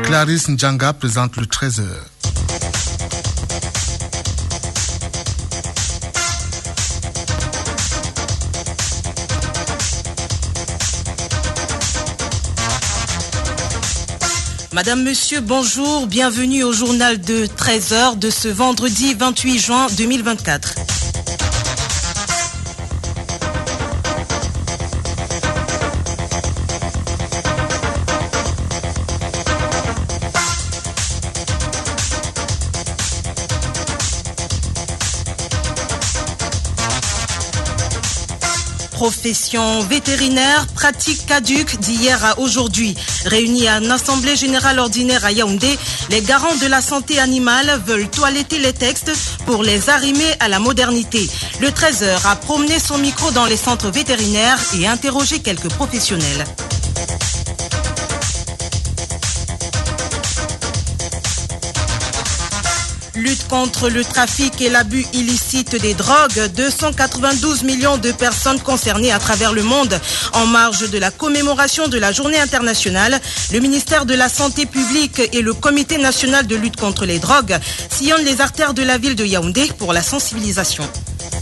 Clarisse Ndjanga présente le 13h. Madame, Monsieur, bonjour, bienvenue au journal de 13h de ce vendredi 28 juin 2024. Profession vétérinaire, pratique caduque d'hier à aujourd'hui. Réunis à une assemblée générale ordinaire à Yaoundé, les garants de la santé animale veulent toiletter les textes pour les arrimer à la modernité. Le 13h a promené son micro dans les centres vétérinaires et interrogé quelques professionnels. Lutte contre le trafic et l'abus illicite des drogues, 292 millions de personnes concernées à travers le monde. En marge de la commémoration de la journée internationale, le ministère de la Santé publique et le Comité national de lutte contre les drogues sillonnent les artères de la ville de Yaoundé pour la sensibilisation.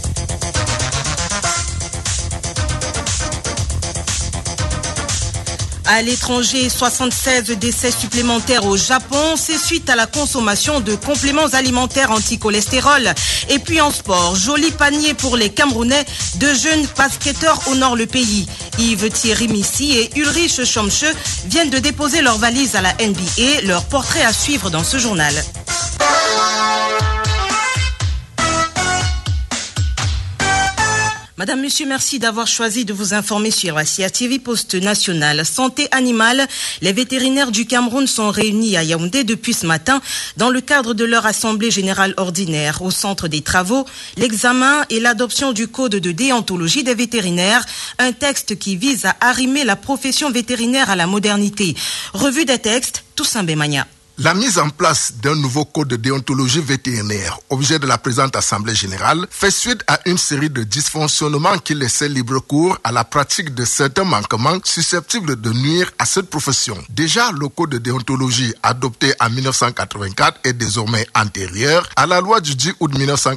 À l'étranger, 76 décès supplémentaires au Japon, c'est suite à la consommation de compléments alimentaires anti-cholestérol. Et puis en sport, joli panier pour les Camerounais, deux jeunes basketteurs honorent le pays. Yves Thierry Missi et Ulrich Chomche viennent de déposer leurs valises à la NBA, leur portrait à suivre dans ce journal. Madame, Monsieur, merci d'avoir choisi de vous informer sur la CATV Poste Nationale Santé Animale. Les vétérinaires du Cameroun sont réunis à Yaoundé depuis ce matin dans le cadre de leur assemblée générale ordinaire. Au centre des travaux, l'examen et l'adoption du code de déontologie des vétérinaires, un texte qui vise à arrimer la profession vétérinaire à la modernité. Revue des textes, Toussaint Bemania. La mise en place d'un nouveau code de déontologie vétérinaire, objet de la présente Assemblée générale, fait suite à une série de dysfonctionnements qui laissaient libre cours à la pratique de certains manquements susceptibles de nuire à cette profession. Déjà, le code de déontologie adopté en 1984 est désormais antérieur à la loi du 10 août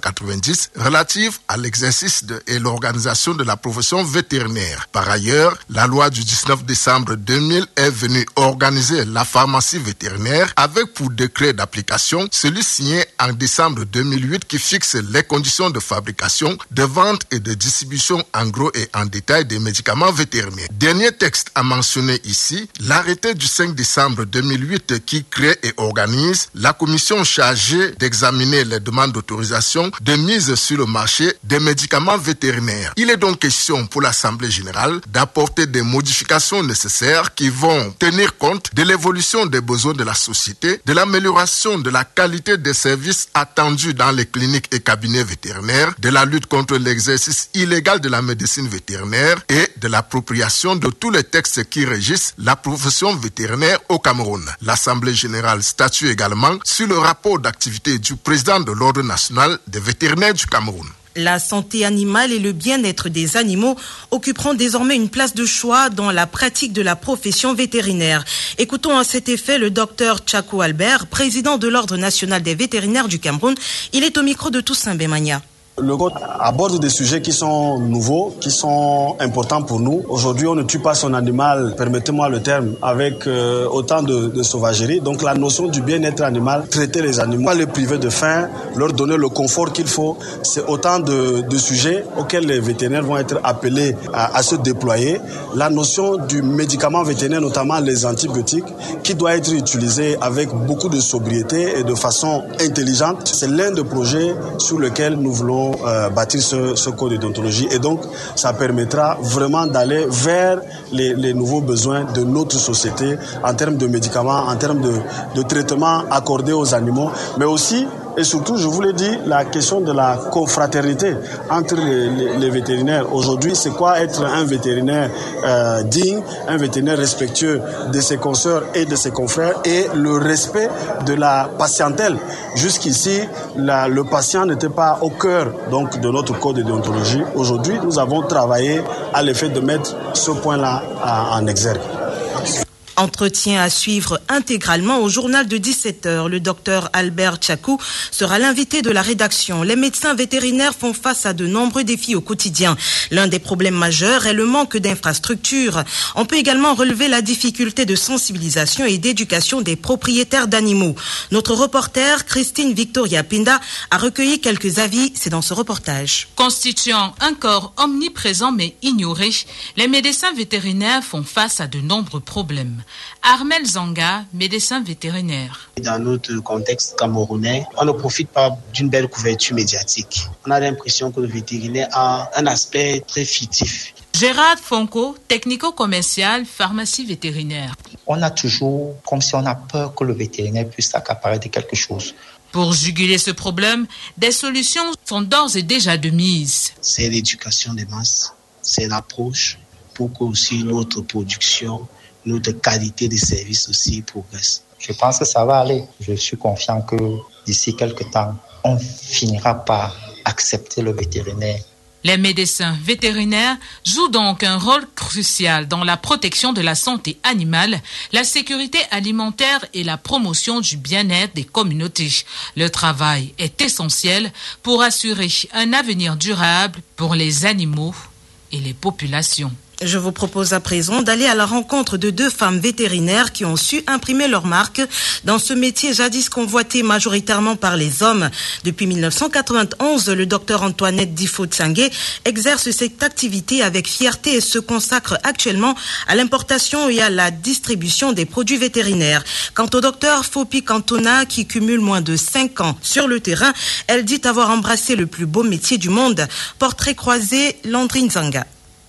1990 relative à l'exercice et l'organisation de la profession vétérinaire. Par ailleurs, la loi du 19 décembre 2000 est venue organiser la pharmacie vétérinaire avec pour décret d'application celui signé en décembre 2008 qui fixe les conditions de fabrication, de vente et de distribution en gros et en détail des médicaments vétérinaires. Dernier texte à mentionner ici, l'arrêté du 5 décembre 2008 qui crée et organise la commission chargée d'examiner les demandes d'autorisation de mise sur le marché des médicaments vétérinaires. Il est donc question pour l'Assemblée générale d'apporter des modifications nécessaires qui vont tenir compte de l'évolution des besoins de la société, de l'amélioration de la qualité des services attendus dans les cliniques et cabinets vétérinaires, de la lutte contre l'exercice illégal de la médecine vétérinaire et de l'appropriation de tous les textes qui régissent la profession vétérinaire au Cameroun. L'Assemblée générale statue également sur le rapport d'activité du président de l'Ordre national des vétérinaires du Cameroun. La santé animale et le bien-être des animaux occuperont désormais une place de choix dans la pratique de la profession vétérinaire. Écoutons à cet effet le docteur Tchakou Albert, président de l'Ordre national des vétérinaires du Cameroun. Il est au micro de Toussaint Bemania. Le code aborde des sujets qui sont nouveaux, qui sont importants pour nous. Aujourd'hui, on ne tue pas son animal, permettez-moi le terme, avec autant de sauvagerie. Donc la notion du bien-être animal, traiter les animaux, pas les priver de faim, leur donner le confort qu'il faut, c'est autant de sujets auxquels les vétérinaires vont être appelés à se déployer. La notion du médicament vétérinaire, notamment les antibiotiques, qui doit être utilisé avec beaucoup de sobriété et de façon intelligente, c'est l'un des projets sur lesquels nous voulons bâtir ce code de déontologie, et donc ça permettra vraiment d'aller vers les nouveaux besoins de notre société en termes de médicaments, en termes de traitements accordés aux animaux, mais aussi et surtout, je vous l'ai dit, la question de la confraternité entre les vétérinaires. Aujourd'hui, c'est quoi être un vétérinaire digne, un vétérinaire respectueux de ses consoeurs et de ses confrères, et le respect de la patientèle. Jusqu'ici, le patient n'était pas au cœur donc, de notre code de déontologie. Aujourd'hui, nous avons travaillé à l'effet de mettre ce point-là en exergue. Entretien à suivre intégralement au journal de 17h. Le docteur Albert Tchakou sera l'invité de la rédaction. Les médecins vétérinaires font face à de nombreux défis au quotidien. L'un des problèmes majeurs est le manque d'infrastructures. On peut également relever la difficulté de sensibilisation et d'éducation des propriétaires d'animaux. Notre reporter Christine Victoria Pinda a recueilli quelques avis. C'est dans ce reportage. Constituant un corps omniprésent mais ignoré, les médecins vétérinaires font face à de nombreux problèmes. Armel Zanga, médecin vétérinaire. Dans notre contexte camerounais, on ne profite pas d'une belle couverture médiatique. On a l'impression que le vétérinaire a un aspect très fictif. Gérard Fonko, technico-commercial, pharmacie vétérinaire. On a toujours comme si on a peur que le vétérinaire puisse s'accaparer de quelque chose. Pour juguler ce problème, des solutions sont d'ores et déjà de mise. C'est l'éducation des masses, c'est l'approche pour que aussi notre production, notre qualité de service aussi progresse. Je pense que ça va aller. Je suis confiant que d'ici quelques temps, on finira par accepter le vétérinaire. Les médecins vétérinaires jouent donc un rôle crucial dans la protection de la santé animale, la sécurité alimentaire et la promotion du bien-être des communautés. Le travail est essentiel pour assurer un avenir durable pour les animaux et les populations. Je vous propose à présent d'aller à la rencontre de deux femmes vétérinaires qui ont su imprimer leur marque dans ce métier jadis convoité majoritairement par les hommes. Depuis 1991, le docteur Antoinette Difo-Tsangé exerce cette activité avec fierté et se consacre actuellement à l'importation et à la distribution des produits vétérinaires. Quant au docteur Fopi Cantona, qui cumule moins de 5 ans sur le terrain, elle dit avoir embrassé le plus beau métier du monde. Portrait croisé, Landrine Zanga.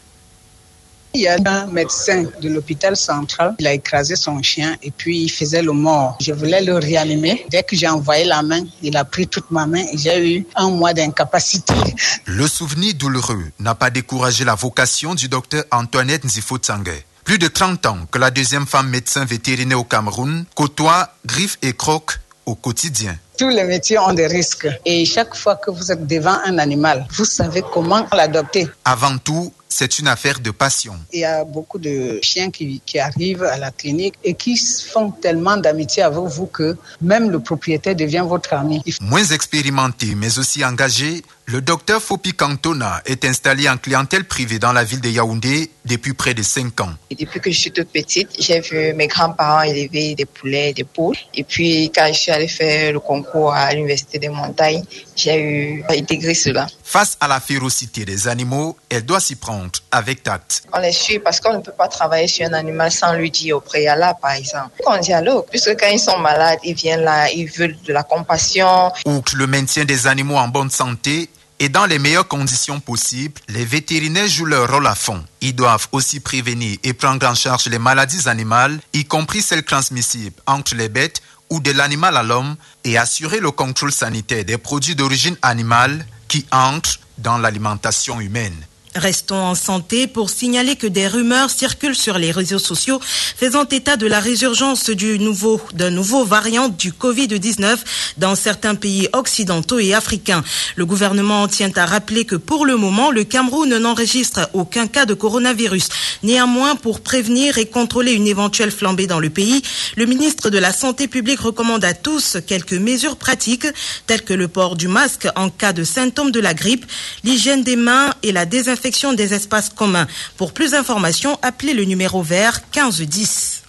Il y a un médecin de l'hôpital central, il a écrasé son chien et puis il faisait le mort. Je voulais le réanimer. Dès que j'ai envoyé la main, il a pris toute ma main et j'ai eu 1 mois d'incapacité. Le souvenir douloureux n'a pas découragé la vocation du docteur Antoinette Difo-Tsangé. Plus de 30 ans que la deuxième femme médecin vétérinaire au Cameroun côtoie griffes et crocs au quotidien. Tous les métiers ont des risques et chaque fois que vous êtes devant un animal, vous savez comment l'adopter. Avant tout, c'est une affaire de passion. Il y a beaucoup de chiens qui arrivent à la clinique et qui font tellement d'amitié avec vous que même le propriétaire devient votre ami. Moins expérimenté mais aussi engagé, le docteur Fopi Cantona est installé en clientèle privée dans la ville de Yaoundé depuis près de 5 ans. Et depuis que je suis toute petite, j'ai vu mes grands-parents élever des poulets, des poules. Et puis quand je suis allée faire le concours à l'Université des Montagnes, j'ai intégré cela. Face à la férocité des animaux, elle doit s'y prendre avec tact. On les suit parce qu'on ne peut pas travailler sur un animal sans lui dire au préalable, par exemple. On dialogue, puisque quand ils sont malades, ils viennent là, ils veulent de la compassion. Outre le maintien des animaux en bonne santé et dans les meilleures conditions possibles, les vétérinaires jouent leur rôle à fond. Ils doivent aussi prévenir et prendre en charge les maladies animales, y compris celles transmissibles entre les bêtes ou de l'animal à l'homme, et assurer le contrôle sanitaire des produits d'origine animale qui entrent dans l'alimentation humaine. Restons en santé pour signaler que des rumeurs circulent sur les réseaux sociaux faisant état de la résurgence d'un nouveau variant du Covid-19 dans certains pays occidentaux et africains. Le gouvernement tient à rappeler que pour le moment, le Cameroun n'enregistre aucun cas de coronavirus. Néanmoins, pour prévenir et contrôler une éventuelle flambée dans le pays, le ministre de la Santé publique recommande à tous quelques mesures pratiques telles que le port du masque en cas de symptômes de la grippe, l'hygiène des mains et la désinfection des espaces communs. Pour plus d'informations, appelez le numéro vert 1510.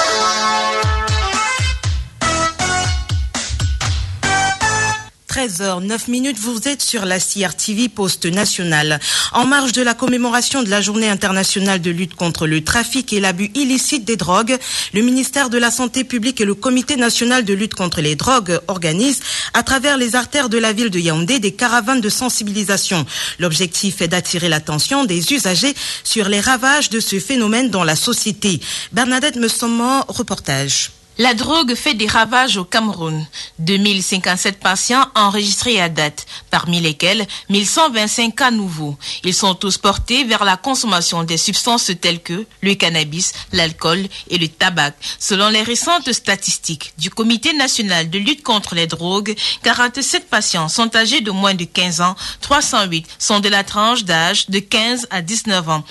13h09, vous êtes sur la CRTV Poste Nationale. En marge de la commémoration de la Journée internationale de lutte contre le trafic et l'abus illicite des drogues, le ministère de la Santé publique et le Comité national de lutte contre les drogues organisent, à travers les artères de la ville de Yaoundé, des caravanes de sensibilisation. L'objectif est d'attirer l'attention des usagers sur les ravages de ce phénomène dans la société. Bernadette Messomo, reportage. La drogue fait des ravages au Cameroun. 2057 patients enregistrés à date, parmi lesquels 1125 cas nouveaux. Ils sont tous portés vers la consommation des substances telles que le cannabis, l'alcool et le tabac. Selon les récentes statistiques du Comité national de lutte contre les drogues, 47 patients sont âgés de moins de 15 ans, 308 sont de la tranche d'âge de 15 à 19 ans,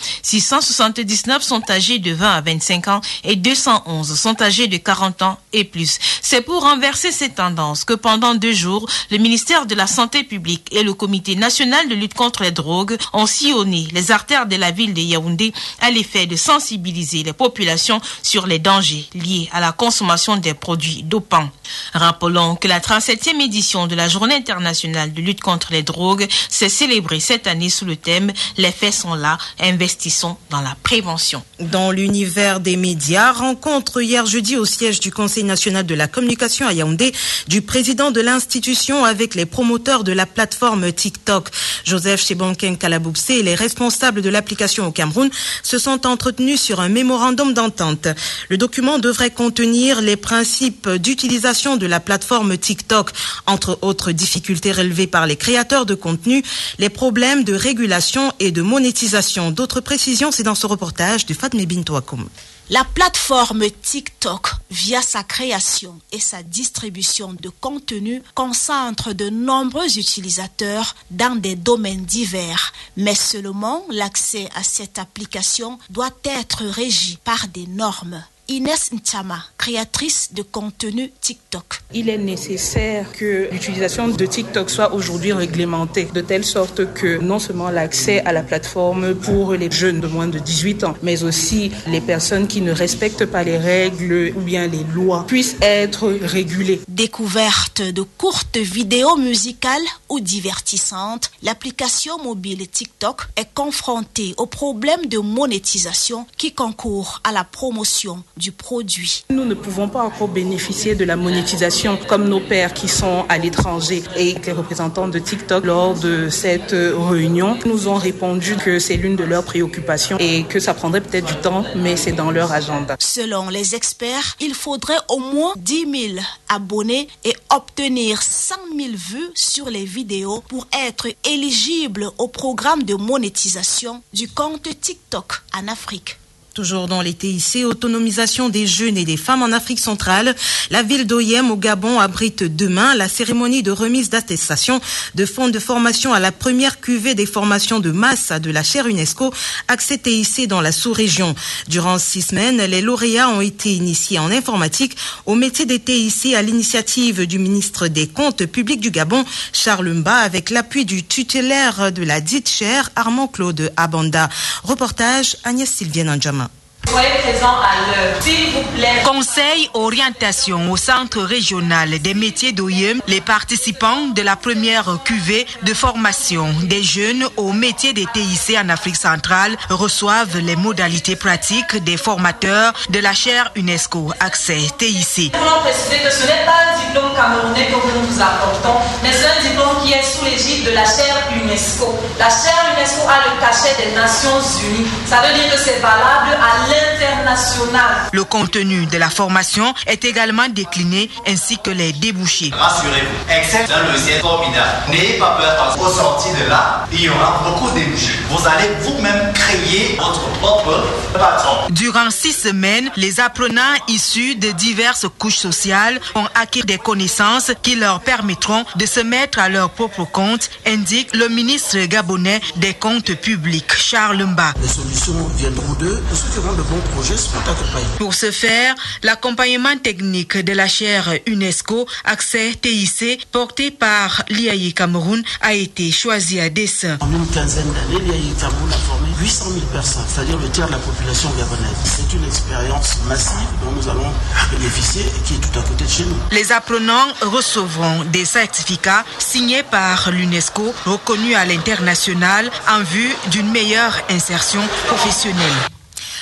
679 sont âgés de 20 à 25 ans et 211 sont âgés de 40 ans et plus. C'est pour renverser ces tendances que pendant 2 jours, le ministère de la Santé publique et le Comité national de lutte contre les drogues ont sillonné les artères de la ville de Yaoundé à l'effet de sensibiliser les populations sur les dangers liés à la consommation des produits dopants. Rappelons que la 37e édition de la Journée internationale de lutte contre les drogues s'est célébrée cette année sous le thème « Les faits sont là, investissons dans la prévention ». Dans l'univers des médias, rencontre hier jeudi au siège du Conseil national de la communication à Yaoundé du président de l'institution avec les promoteurs de la plateforme TikTok. Joseph Chebonken Kalaboubse et les responsables de l'application au Cameroun se sont entretenus sur un mémorandum d'entente. Le document devrait contenir les principes d'utilisation de la plateforme TikTok, entre autres difficultés relevées par les créateurs de contenu, les problèmes de régulation et de monétisation. D'autres précisions, c'est dans ce reportage de Fatme Bintouakoum. La plateforme TikTok, via sa création et sa distribution de contenu, concentre de nombreux utilisateurs dans des domaines divers. Mais seulement l'accès à cette application doit être régi par des normes. Inès Nchama, créatrice de contenu TikTok. Il est nécessaire que l'utilisation de TikTok soit aujourd'hui réglementée, de telle sorte que non seulement l'accès à la plateforme pour les jeunes de moins de 18 ans, mais aussi les personnes qui ne respectent pas les règles ou bien les lois puissent être régulées. Découverte de courtes vidéos musicales ou divertissantes, l'application mobile TikTok est confrontée aux problèmes de monétisation qui concourent à la promotion du produit. Nous ne pouvons pas encore bénéficier de la monétisation comme nos pairs qui sont à l'étranger, et les représentants de TikTok lors de cette réunion nous ont répondu que c'est l'une de leurs préoccupations et que ça prendrait peut-être du temps, mais c'est dans leur agenda. Selon les experts, il faudrait au moins 10 000 abonnés et obtenir 100 000 vues sur les vidéos pour être éligible au programme de monétisation du compte TikTok en Afrique. Toujours dans les TIC, autonomisation des jeunes et des femmes en Afrique centrale, la ville d'Oyem au Gabon abrite demain la cérémonie de remise d'attestation de fonds de formation à la première cuvée des formations de masse de la chaire UNESCO, accès TIC dans la sous-région. Durant 6 semaines, les lauréats ont été initiés en informatique au métier des TIC à l'initiative du ministre des Comptes publics du Gabon, Charles Mba, avec l'appui du tutélaire de la dite chaire, Armand-Claude Abanda. Reportage Agnès Sylvienne Andjama. Soyez présents à l'heure, s'il vous plaît. Conseil orientation au centre régional des métiers d'Oyem. Les participants de la première cuvée de formation des jeunes au métier des TIC en Afrique centrale reçoivent les modalités pratiques des formateurs de la chaire UNESCO Accès TIC. Nous voulons préciser que ce n'est pas un diplôme camerounais que nous nous apportons, mais c'est un diplôme qui est sous l'égide de la chaire UNESCO. La chaire UNESCO a le cachet des Nations Unies. Ça veut dire que c'est valable à l'international. Le contenu de la formation est également décliné ainsi que les débouchés. Rassurez-vous, excepté un logiciel formidable. N'ayez pas peur parce qu'au sorti de là, il y aura beaucoup de débouchés. Vous allez vous-même créer votre propre patron. Durant 6 semaines, les apprenants issus de diverses couches sociales ont acquis des connaissances qui leur permettront de se mettre à leur propre compte, indique le ministre gabonais des Comptes publics, Charles Mba. Les solutions viendront d'eux. Ceux qui auront de bons projets seront accompagnés. Pour ce faire, l'accompagnement technique de la chaire UNESCO Accès TIC, porté par l'IAI Cameroun, a été choisi à dessein. En une quinzaine d'années, l'IAI Cameroun a formé 800 000 personnes, c'est-à-dire le tiers de la population gabonaise. C'est une expérience massive dont nous allons bénéficier et qui est tout à côté de chez nous. Les apprenants recevront des certificats signés par l'UNESCO, reconnus à l'international en vue d'une meilleure insertion professionnelle.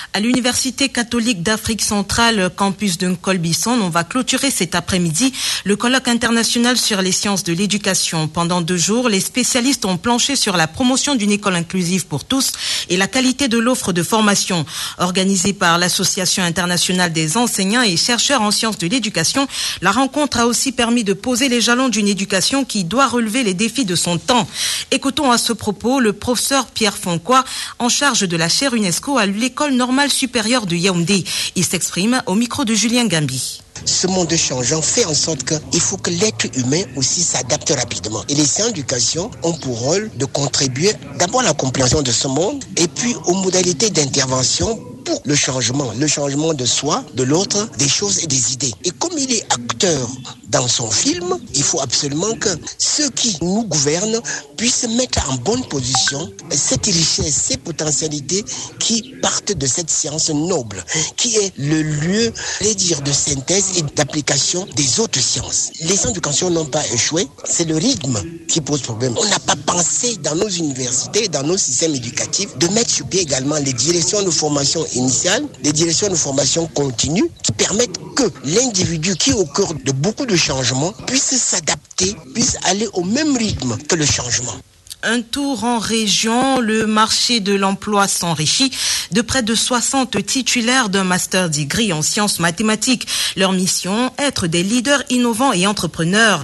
À l'Université catholique d'Afrique centrale, campus de Nkolbisson, on va clôturer cet après-midi le colloque international sur les sciences de l'éducation. Pendant 2 jours, les spécialistes ont planché sur la promotion d'une école inclusive pour tous et la qualité de l'offre de formation. Organisée par l'Association internationale des enseignants et chercheurs en sciences de l'éducation, la rencontre a aussi permis de poser les jalons d'une éducation qui doit relever les défis de son temps. Écoutons à ce propos le professeur Pierre Foncois, en charge de la chaire UNESCO à l'École normale supérieure de Yaoundé. Il s'exprime au micro de Julien Gambi. Ce monde changeant fait en sorte qu'il faut que l'être humain aussi s'adapte rapidement. Et les sciences d'éducation ont pour rôle de contribuer d'abord à la compréhension de ce monde et puis aux modalités d'intervention pour le changement de soi, de l'autre, des choses et des idées. Et comme il est acteur dans son film, il faut absolument que ceux qui nous gouvernent puissent mettre en bonne position cette richesse, ces potentialités qui partent de cette science noble, qui est le lieu, de synthèse et d'application des autres sciences. Les sciences d'éducation n'ont pas échoué, c'est le rythme qui pose problème. On n'a pas pensé dans nos universités, dans nos systèmes éducatifs, de mettre sur pied également les directions de formation initiale, des directions de formation continue qui permettent que l'individu qui est au cœur de beaucoup de changements puisse s'adapter, puisse aller au même rythme que le changement. Un tour en région, le marché de l'emploi s'enrichit de près de 60 titulaires d'un master degree en sciences mathématiques. Leur mission, être des leaders innovants et entrepreneurs.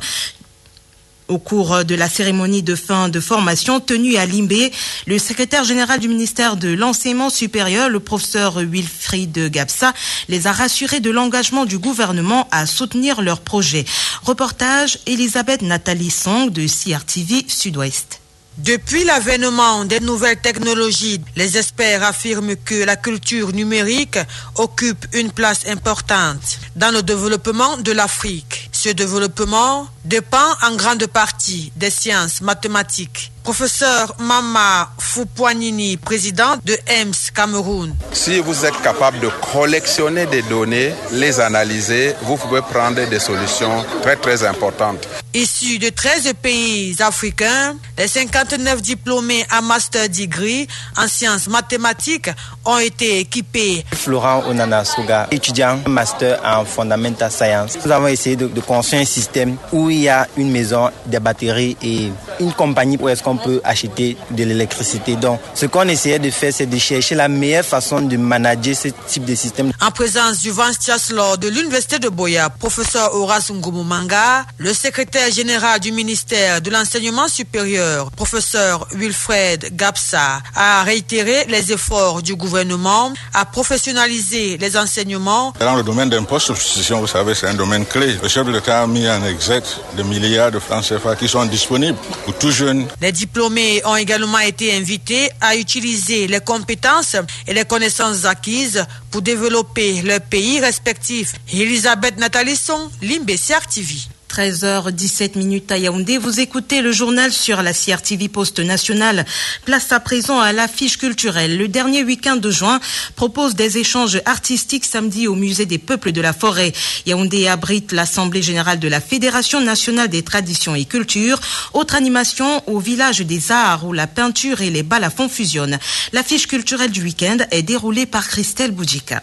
Au cours de la cérémonie de fin de formation tenue à Limbé, le secrétaire général du ministère de l'Enseignement supérieur, le professeur Wilfried Gapsa, les a rassurés de l'engagement du gouvernement à soutenir leurs projets. Reportage Elisabeth Nathalie Song de CRTV Sud-Ouest. Depuis l'avènement des nouvelles technologies, les experts affirment que la culture numérique occupe une place importante dans le développement de l'Afrique. Ce développement dépend en grande partie des sciences mathématiques. Professeur Mama Foupoanini, président de EMS Cameroun. Si vous êtes capable de collectionner des données, les analyser, vous pouvez prendre des solutions très très importantes. Issus de 13 pays africains, les 59 diplômés à master degree en sciences mathématiques ont été équipés. Florent Onana Souga, étudiant master en fundamental science. Nous avons essayé de construire un système où il y a une maison, des batteries et une compagnie où est-ce qu'on peut acheter de l'électricité. Donc, ce qu'on essayait de faire, c'est de chercher la meilleure façon de manager ce type de système. En présence du vice-chancellor de l'Université de Boya, professeur Horace Ngumumanga, le secrétaire général du ministère de l'Enseignement supérieur, professeur Wilfried Gapsa, a réitéré les efforts du gouvernement à professionnaliser les enseignements. Dans le domaine d'un poste de substitution, vous savez, c'est un domaine clé. Le chef de l'État a mis en exergue des milliards de francs CFA qui sont disponibles pour tous jeunes. Les diplômés ont également été invités à utiliser les compétences et les connaissances acquises pour développer leur pays respectif. Elisabeth Natalisson, Limbé, CRTV. 13h17 à Yaoundé, vous écoutez le journal sur la CRTV Poste Nationale. Place à présent à l'affiche culturelle. Le dernier week-end de juin propose des échanges artistiques samedi au Musée des Peuples de la Forêt. Yaoundé abrite l'Assemblée Générale de la Fédération Nationale des Traditions et Cultures. Autre animation au Village des Arts où la peinture et les balafons fusionnent. L'affiche culturelle du week-end est déroulée par Christelle Boudjika.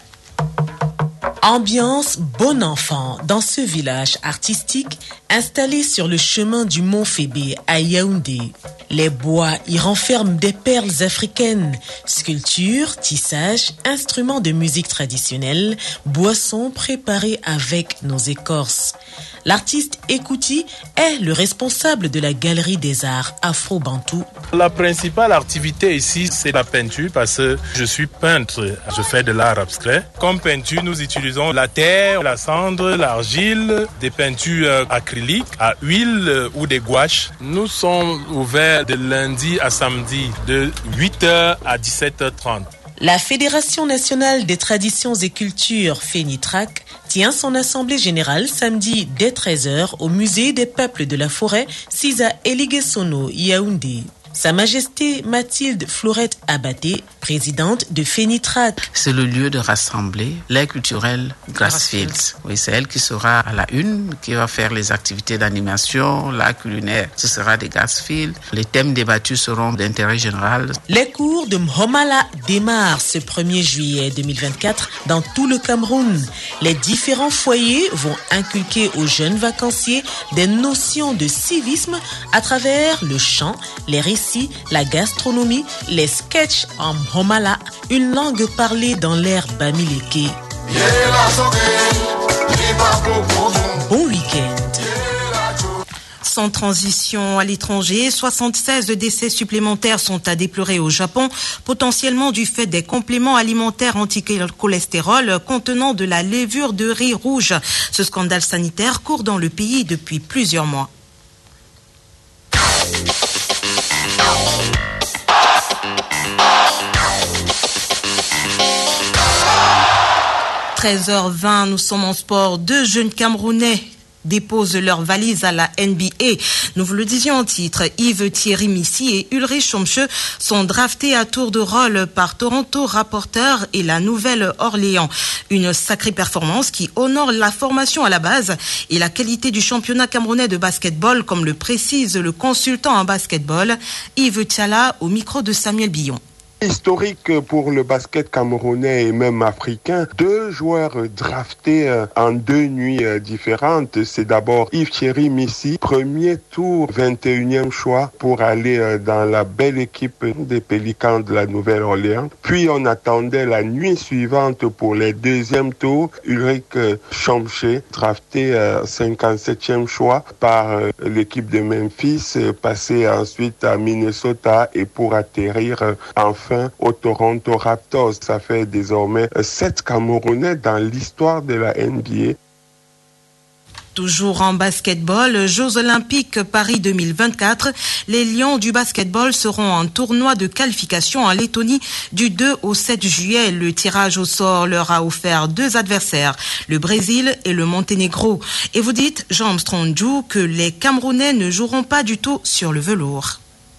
Ambiance bon enfant dans ce village artistique installé sur le chemin du Mont Fébé à Yaoundé. Les bois y renferment des perles africaines, sculptures, tissages, instruments de musique traditionnelle, boissons préparées avec nos écorces. L'artiste Ekouti est le responsable de la Galerie des Arts Afro-Bantou. La principale activité ici, c'est la peinture parce que je suis peintre. Je fais de l'art abstrait. Comme peinture, nous utilisons la terre, la cendre, l'argile, des peintures acryliques, à huile ou des gouaches. Nous sommes ouverts de lundi à samedi de 8h à 17h30. La Fédération nationale des traditions et cultures, FENITRAC, tient son assemblée générale samedi dès 13h au Musée des Peuples de la Forêt, Sisa Eligesono, Yaoundé. Sa Majesté Mathilde Florette Abaté, présidente de FENITRAC. C'est le lieu de rassembler l'aire culturelle Grassfields. Oui, c'est elle qui sera à la une, qui va faire les activités d'animation, l'art culinaire. Ce sera des Grassfields. Les thèmes débattus seront d'intérêt général. Les cours de Mhomala démarrent ce 1er juillet 2024 dans tout le Cameroun. Les différents foyers vont inculquer aux jeunes vacanciers des notions de civisme à travers le chant, les récits, la gastronomie, les sketchs en Mhomala, une langue parlée dans l'ère Bamileke. Bon week-end. Sans transition à l'étranger, 76 décès supplémentaires sont à déplorer au Japon, potentiellement du fait des compléments alimentaires anti-cholestérol contenant de la levure de riz rouge. Ce scandale sanitaire court dans le pays depuis plusieurs mois. « 13h20, nous sommes en sport. 2 jeunes Camerounais déposent leurs valises à la NBA. Nous vous le disions en titre, Yves Thierry Missi et Ulrich Chomche sont draftés à tour de rôle par Toronto Raptors et la Nouvelle-Orléans. Une sacrée performance qui honore la formation à la base et la qualité du championnat camerounais de basketball, comme le précise le consultant en basketball, Yves Thiala, au micro de Samuel Billon. Historique pour le basket camerounais et même africain. 2 joueurs draftés en 2 nuits différentes. C'est d'abord Yves Thierry Missi, premier tour, 21e choix pour aller dans la belle équipe des Pélicans de la Nouvelle-Orléans. Puis on attendait la nuit suivante pour les 2e tours. Ulrich Chomche, drafté 57e choix par l'équipe de Memphis, passé ensuite à Minnesota et pour atterrir enfin au Toronto Raptors. Ça fait désormais 7 Camerounais dans l'histoire de la NBA. Toujours en basketball, Jeux Olympiques Paris 2024, les Lions du basketball seront en tournoi de qualification en Lettonie du 2 au 7 juillet. Le tirage au sort leur a offert 2 adversaires, le Brésil et le Monténégro. Et vous dites, Jean Strondjou, que les Camerounais ne joueront pas du tout sur le velours.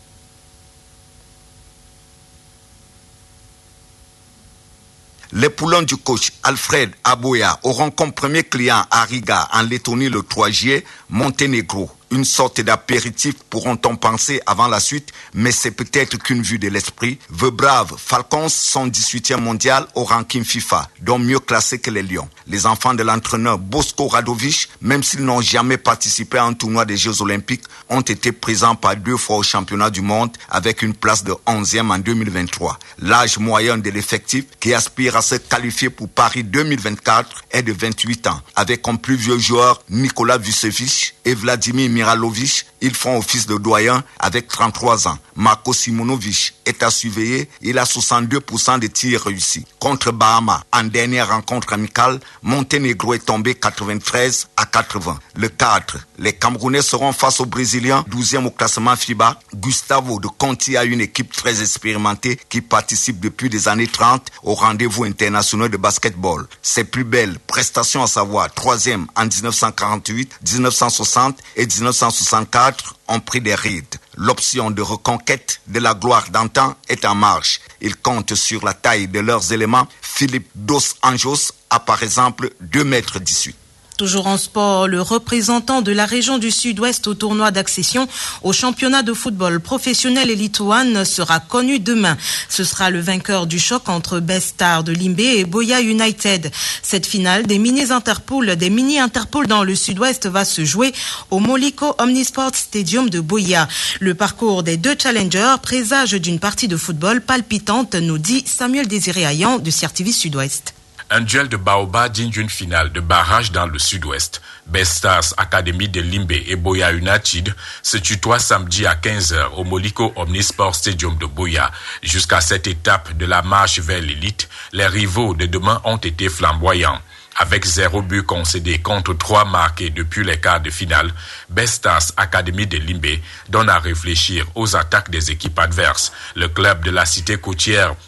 Les poulains du coach Alfred Aboya auront comme premier client à Riga en Lettonie le 3 juillet, Monténégro. Une sorte d'apéritif pourront-on penser avant la suite, mais c'est peut-être qu'une vue de l'esprit. The Brave Falcons sont 18e mondial au ranking FIFA, donc mieux classés que les Lions. Les enfants de l'entraîneur Bosko Radovic, même s'ils n'ont jamais participé à un tournoi des Jeux Olympiques, ont été présents par 2 fois au championnat du monde avec une place de 11e en 2023. L'âge moyen de l'effectif qui aspire à se qualifier pour Paris 2024 est de 28 ans, avec comme plus vieux joueurs Nicolas Vucevic et Vladimir Miralovic. Ils font office de doyen avec 33 ans. Marko Simonovic est à surveiller. Il a 62% de tirs réussis. Contre Bahama, en dernière rencontre amicale, Monténégro est tombé 93-80. Le 4, les Camerounais seront face aux Brésiliens, 12e au classement FIBA. Gustavo de Conti a une équipe très expérimentée qui participe depuis les années 30 au rendez-vous international de basketball. Ses plus belles prestations, à savoir 3e en 1948, 1960 et 1964, ont pris des rides. L'option de reconquête de la gloire d'antan est en marche. Ils comptent sur la taille de leurs éléments. Philippe Dos Anjos a par exemple 2,18 m. Toujours en sport, le représentant de la région du Sud-Ouest au tournoi d'accession au championnat de football professionnel Elite One sera connu demain. Ce sera le vainqueur du choc entre Best Star de Limbé et Boya United. Cette finale des mini-Interpol dans le Sud-Ouest va se jouer au Moliko Omnisport Stadium de Boya. Le parcours des 2 challengers présage d'une partie de football palpitante, nous dit Samuel Désiré Ayan de CRTV Sud-Ouest. Un duel de Baoba digne d'une finale de barrage dans le Sud-Ouest. Best Stars Academy de Limbé et Boya United se tutoient samedi à 15h au Moliko Omnisport Stadium de Boya. Jusqu'à cette étape de la marche vers l'élite, les rivaux de demain ont été flamboyants. Avec 0 but concédé contre 3 marqués depuis les quarts de finale, Best Stars Academy de Limbé donne à réfléchir aux attaques des équipes adverses. Le club de la cité côtière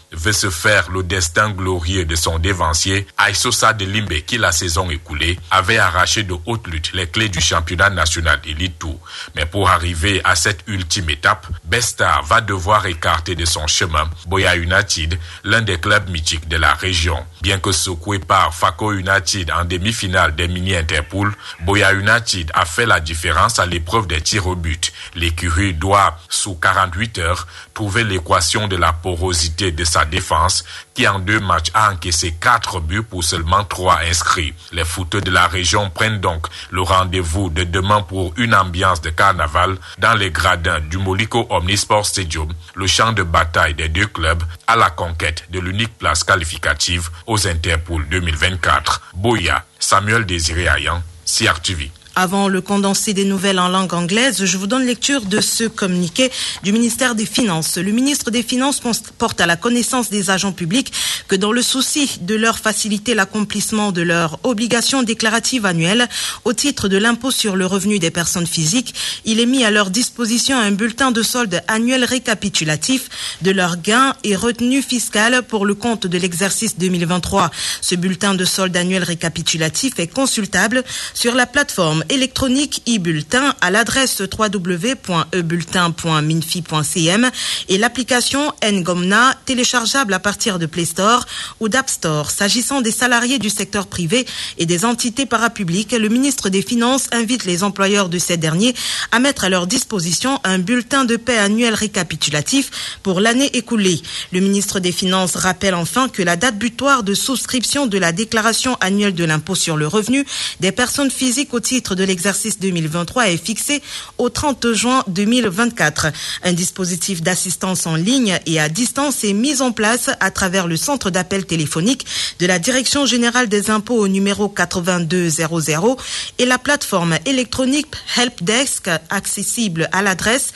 veut se faire le destin glorieux de son dévancier, Aïssosa de Limbe, qui la saison écoulée avait arraché de haute lutte les clés du championnat national Elite 2. Mais pour arriver à cette ultime étape, Bestar va devoir écarter de son chemin Boya United, l'un des clubs mythiques de la région. Bien que secoué par Fako United en demi-finale des mini-interpools, Boya United a fait la différence à l'épreuve des tirs au but. L'écurie doit, sous 48 heures, trouver l'équation de la porosité de sa défense qui en 2 matchs a encaissé 4 buts pour seulement 3 inscrits. Les footeux de la région prennent donc le rendez-vous de demain pour une ambiance de carnaval dans les gradins du Moliko Omnisport Stadium, le champ de bataille des 2 clubs à la conquête de l'unique place qualificative aux Interpools 2024. Boya, Samuel Désiré Ayan, CRTV. Avant le condensé des nouvelles en langue anglaise, je vous donne lecture de ce communiqué du ministère des Finances. Le ministre des Finances porte à la connaissance des agents publics que dans le souci de leur faciliter l'accomplissement de leurs obligations déclaratives annuelles au titre de l'impôt sur le revenu des personnes physiques, il est mis à leur disposition un bulletin de solde annuel récapitulatif de leurs gains et retenues fiscales pour le compte de l'exercice 2023. Ce bulletin de solde annuel récapitulatif est consultable sur la plateforme électronique e-bulletin à l'adresse www.ebulletin.minfi.cm et l'application Ngomna téléchargeable à partir de Play Store ou d'App Store. S'agissant des salariés du secteur privé et des entités parapubliques, le ministre des Finances invite les employeurs de ces derniers à mettre à leur disposition un bulletin de paie annuel récapitulatif pour l'année écoulée. Le ministre des Finances rappelle enfin que la date butoir de souscription de la déclaration annuelle de l'impôt sur le revenu des personnes physiques au titre de l'exercice 2023 est fixé au 30 juin 2024. Un dispositif d'assistance en ligne et à distance est mis en place à travers le centre d'appel téléphonique de la Direction générale des impôts au numéro 8200 et la plateforme électronique Helpdesk accessible à l'adresse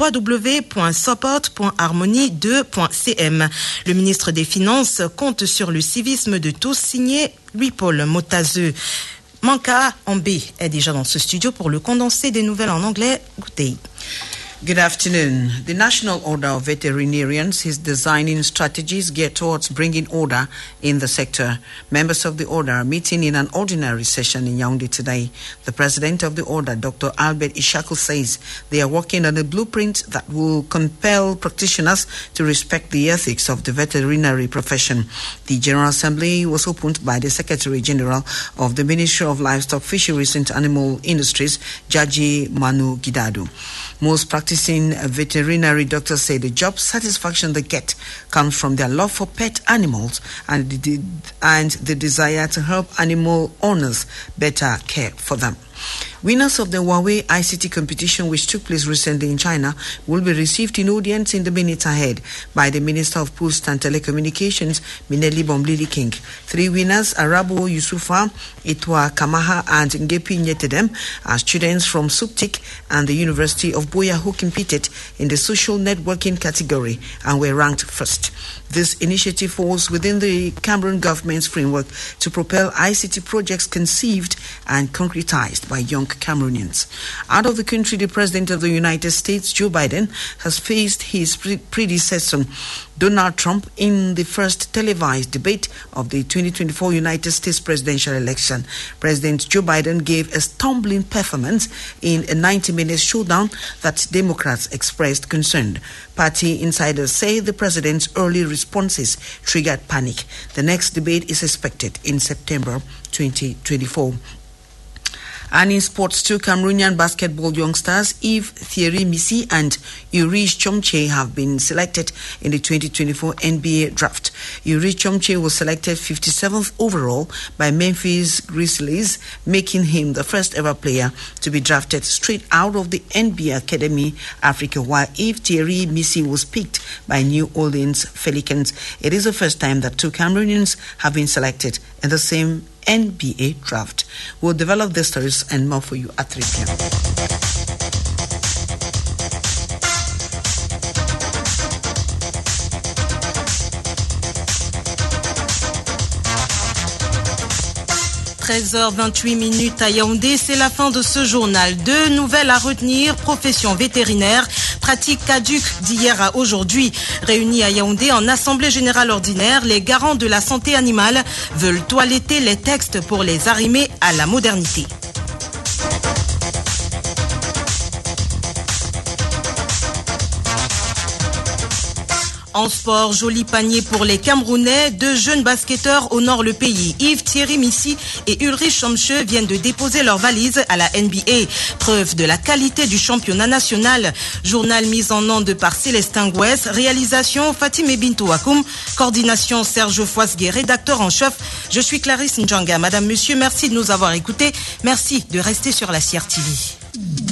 www.support.harmonie2.cm. Le ministre des Finances compte sur le civisme de tous, signé Louis-Paul Motazeux. Manka Ambé est déjà dans ce studio pour le condensé des nouvelles en anglais. Good day. Good afternoon. The National Order of Veterinarians is designing strategies geared towards bringing order in the sector. Members of the order are meeting in an ordinary session in Yaoundé today. The president of the order, Dr. Albert Ishaku, says they are working on a blueprint that will compel practitioners to respect the ethics of the veterinary profession. The General Assembly was opened by the Secretary General of the Ministry of Livestock, Fisheries and Animal Industries, Jaji Manu Gidadu. Most practicing veterinary doctors say the job satisfaction they get comes from their love for pet animals and the desire to help animal owners better care for them. Winners of the Huawei ICT competition, which took place recently in China, will be received in audience in the minutes ahead by the Minister of Posts and Telecommunications, Mineli Bomblili King. 3 winners, Arabo Yusufa, Itwa Kamaha, and Ngepi Nyetedem, are students from SUPTIC and the University of Boya who competed in the social networking category and were ranked first. This initiative falls within the Cameroon government's framework to propel ICT projects conceived and concretized by young Cameroonians. Out of the country, the President of the United States, Joe Biden, has faced his predecessor, Donald Trump, in the first televised debate of the 2024 United States presidential election. President Joe Biden gave a stumbling performance in a 90-minute showdown that Democrats expressed concern. Party insiders say the president's early responses triggered panic. The next debate is expected in September 2024. And in sports, 2 Cameroonian basketball youngsters, Yves Thierry Missy and Ulrich Chomche, have been selected in the 2024 NBA draft. Ulrich Chomche was selected 57th overall by Memphis Grizzlies, making him the first ever player to be drafted straight out of the NBA Academy Africa, while Yves Thierry Missy was picked by New Orleans Pelicans. It is the first time that 2 Cameroonians have been selected in the same NBA draft. We'll develop the stories and more for you at 3 p.m. – 13h28 à Yaoundé, c'est la fin de ce journal. 2 nouvelles à retenir. Profession vétérinaire pratique caduque d'hier à aujourd'hui. Réunis à Yaoundé en Assemblée générale ordinaire, les garants de la santé animale veulent toiletter les textes pour les arrimer à la modernité. En sport, joli panier pour les Camerounais. 2 jeunes basketteurs honorent le pays. Yves-Thierry Missi et Ulrich Schomsche viennent de déposer leurs valises à la NBA. Preuve de la qualité du championnat national. Journal mis en onde par Célestin Gouès. Réalisation Fatime Bintou Akoum. Coordination Serge Foisguet, rédacteur en chef. Je suis Clarisse Ndjanga. Madame, monsieur, merci de nous avoir écoutés. Merci de rester sur la CRTV.